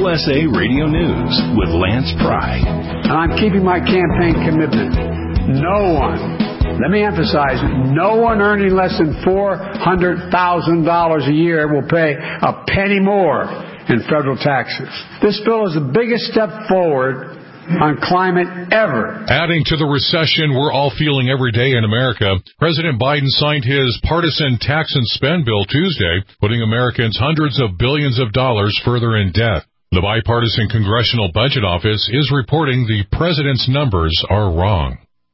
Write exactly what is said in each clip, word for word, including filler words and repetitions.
S A Radio News with Lance Pry. And I'm keeping my campaign commitment. No one, let me emphasize, no one earning less than four hundred thousand dollars a year will pay a penny more in federal taxes. This bill is the biggest step forward on climate ever. Adding to the recession we're all feeling every day in America, President Biden signed his partisan tax and spend bill Tuesday, putting Americans hundreds of billions of dollars further in debt. The bipartisan Congressional Budget Office is reporting the president's numbers are wrong.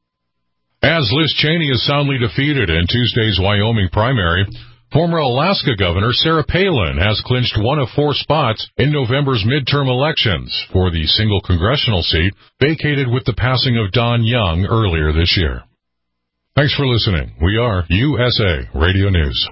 As Liz Cheney is soundly defeated in Tuesday's Wyoming primary, former Alaska Governor Sarah Palin has clinched one of four spots in November's midterm elections for the single congressional seat vacated with the passing of Don Young earlier this year. Thanks for listening. We are U S A Radio News.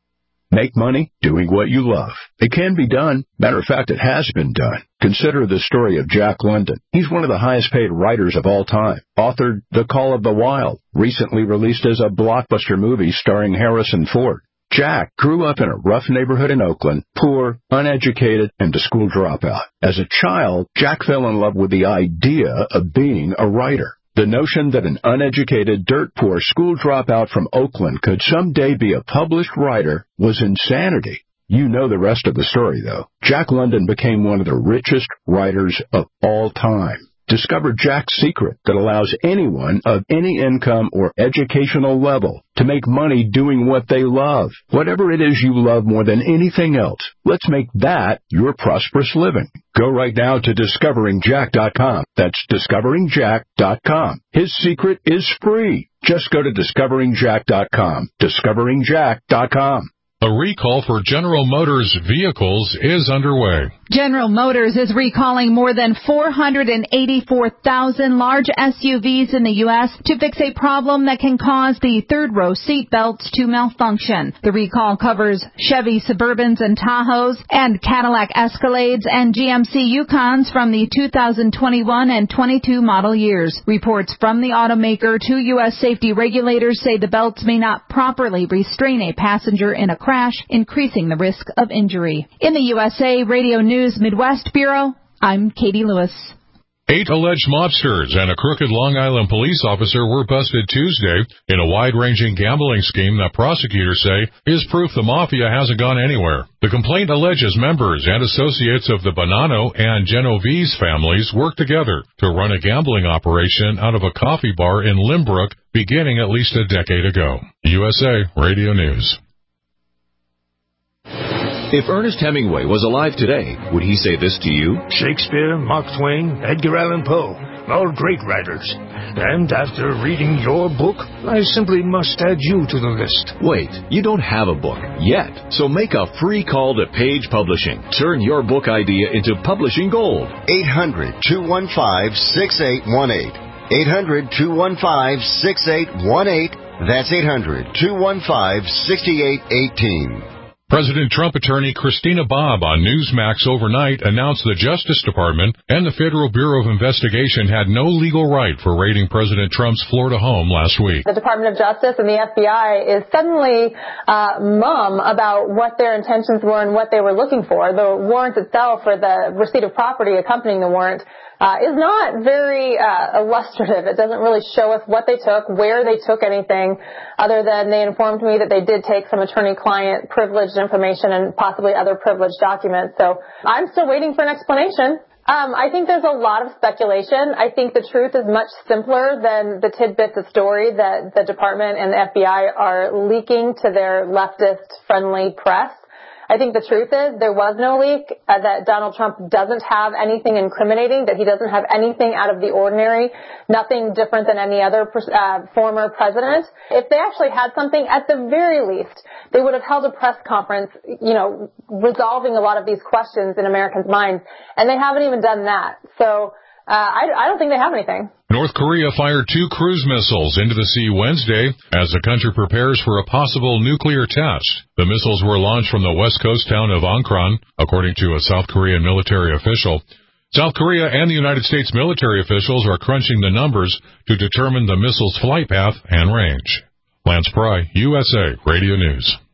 Make money doing what you love. It can be done. Matter of fact, it has been done. Consider the story of Jack London. He's one of the highest-paid writers of all time. Authored The Call of the Wild, recently released as a blockbuster movie starring Harrison Ford. Jack grew up in a rough neighborhood in Oakland, poor, uneducated, and a school dropout. As a child, Jack fell in love with the idea of being a writer. The notion that an uneducated, dirt-poor school dropout from Oakland could someday be a published writer was insanity. You know the rest of the story, though. Jack London became one of the richest writers of all time. Discover Jack's secret that allows anyone of any income or educational level to make money doing what they love. Whatever it is you love more than anything else, let's make that your prosperous living. Go right now to discovering jack dot com. That's discovering jack dot com. His secret is free. Just go to discovering jack dot com. discovering jack dot com. A recall for General Motors vehicles is underway. General Motors is recalling more than four hundred eighty-four thousand large S U Vs in the U S to fix a problem that can cause the third-row seat belts to malfunction. The recall covers Chevy Suburbans and Tahoes and Cadillac Escalades and G M C Yukons from the two thousand twenty-one and twenty-two model years. Reports from the automaker to U S safety regulators say the belts may not properly restrain a passenger in a crash, increasing the risk of injury. In the U S A Radio News Midwest Bureau, I'm Katie Lewis. Eight alleged mobsters and a crooked Long Island police officer were busted Tuesday in a wide-ranging gambling scheme that prosecutors say is proof the mafia hasn't gone anywhere. The complaint alleges members and associates of the Bonanno and Genovese families worked together to run a gambling operation out of a coffee bar in Limbrook beginning at least a decade ago. U S A Radio News. If Ernest Hemingway was alive today, would he say this to you? Shakespeare, Mark Twain, Edgar Allan Poe, all great writers. And after reading your book, I simply must add you to the list. Wait, you don't have a book yet, so make a free call to Page Publishing. Turn your book idea into publishing gold. eight hundred, two one five, six eight one eight. eight hundred, two one five, six eight one eight. That's eight hundred, two one five, six eight one eight. President Trump attorney Christina Bobb on Newsmax overnight announced the Justice Department and the Federal Bureau of Investigation had no legal right for raiding President Trump's Florida home last week. The Department of Justice and the F B I is suddenly uh, mum about what their intentions were and what they were looking for. The warrant itself, or the receipt of property accompanying the warrant, Uh, is not very uh, illustrative. It doesn't really show us what they took, where they took anything, other than they informed me that they did take some attorney-client privileged information and possibly other privileged documents. So I'm still waiting for an explanation. Um, I think there's a lot of speculation. I think the truth is much simpler than the tidbits of story that the department and the F B I are leaking to their leftist-friendly press. I think the truth is there was no leak, uh, that Donald Trump doesn't have anything incriminating, that he doesn't have anything out of the ordinary, nothing different than any other uh, former president. If they actually had something, at the very least, they would have held a press conference, you know, resolving a lot of these questions in Americans' minds, and they haven't even done that. So uh, I, I don't think they have anything. North Korea fired two cruise missiles into the sea Wednesday as the country prepares for a possible nuclear test. The missiles were launched from the west coast town of Onkron, according to a South Korean military official. South Korea and the United States military officials are crunching the numbers to determine the missile's flight path and range. Lance Pry, U S A Radio News.